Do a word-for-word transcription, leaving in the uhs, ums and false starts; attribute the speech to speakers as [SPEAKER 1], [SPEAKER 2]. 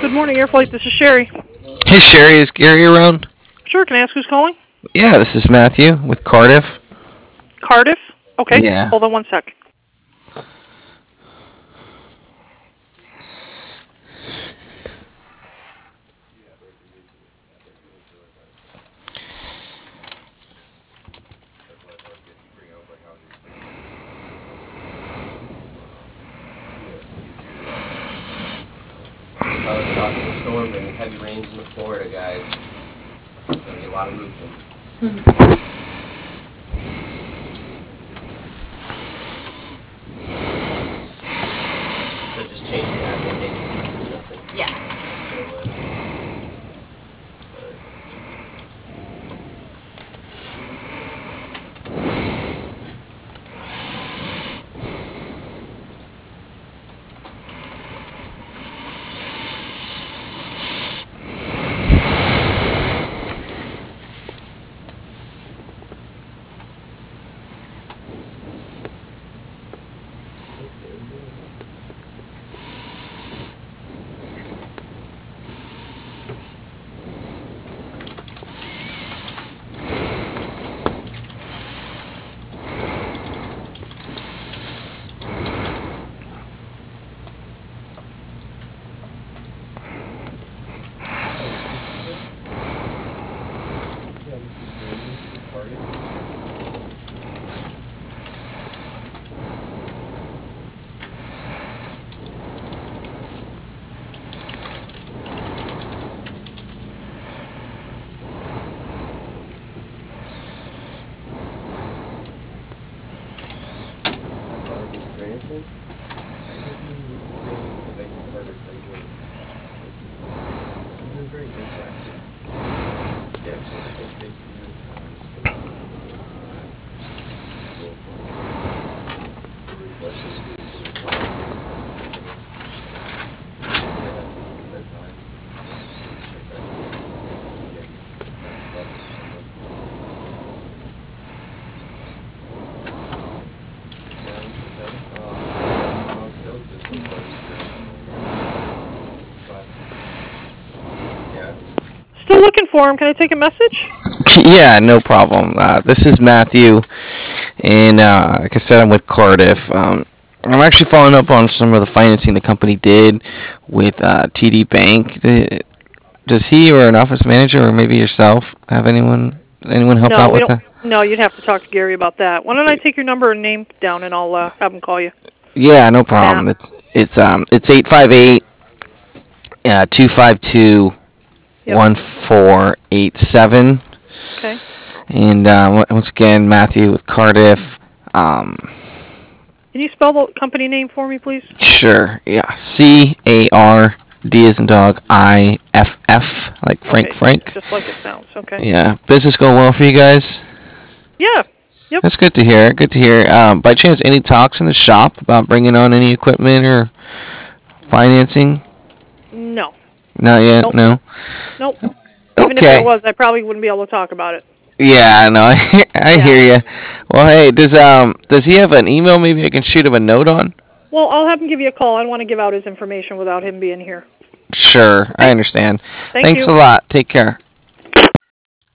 [SPEAKER 1] Good morning, Airflight. This is Sherry.
[SPEAKER 2] Hey Sherry, is Gary around?
[SPEAKER 1] Sure, can I ask who's calling?
[SPEAKER 2] Yeah, this is Matthew with Cardiff.
[SPEAKER 1] Cardiff? Okay,
[SPEAKER 2] Yeah.
[SPEAKER 1] hold on one sec.
[SPEAKER 3] I was talking to storm and heavy rains in the Florida, guys. There's going to be a lot of movement. So just change the app and make it nothing.
[SPEAKER 4] Yeah.
[SPEAKER 3] So, uh,
[SPEAKER 1] Still looking for him. Can I take a message?
[SPEAKER 2] Yeah, no problem. Uh, this is Matthew, and uh, like I said, I'm with Cardiff. Um, I'm actually following up on some of the financing the company did with uh, T D Bank. Uh, Does he or an office manager or maybe yourself have anyone anyone help
[SPEAKER 1] No,
[SPEAKER 2] out
[SPEAKER 1] we
[SPEAKER 2] with
[SPEAKER 1] don't.
[SPEAKER 2] that?
[SPEAKER 1] No, you'd have to talk to Gary about that. Why don't I take your number and name down, and I'll uh, have him call you.
[SPEAKER 2] Yeah, no problem. It's it's um it's eight five eight uh two five two
[SPEAKER 1] Yep.
[SPEAKER 2] one four eight seven.
[SPEAKER 1] Okay.
[SPEAKER 2] And uh, once again, Matthew with Cardiff. Um,
[SPEAKER 1] Can you spell the company name for me, please?
[SPEAKER 2] sure, yeah. C A R D as in dog, I F F, like Frank
[SPEAKER 1] Okay.
[SPEAKER 2] Frank.
[SPEAKER 1] Just like it sounds. Okay.
[SPEAKER 2] Yeah. Business going well for you guys?
[SPEAKER 1] Yeah. Yep.
[SPEAKER 2] That's good to hear. Good to hear. Um, by chance, any talks in the shop about bringing on any equipment or financing?
[SPEAKER 1] No.
[SPEAKER 2] Not yet.
[SPEAKER 1] Nope.
[SPEAKER 2] No.
[SPEAKER 1] Nope. Even if
[SPEAKER 2] Okay.
[SPEAKER 1] there was, I probably wouldn't be able to talk about it.
[SPEAKER 2] Yeah, no, I, I
[SPEAKER 1] Yeah.
[SPEAKER 2] hear you. Well, hey, does um does he have an email? Maybe I can shoot him a note on.
[SPEAKER 1] Well, I'll have him give you a call. I don't want to give out his information without him being here.
[SPEAKER 2] Sure, I understand.
[SPEAKER 1] Thank
[SPEAKER 2] Thanks
[SPEAKER 1] you.
[SPEAKER 2] a lot. Take care.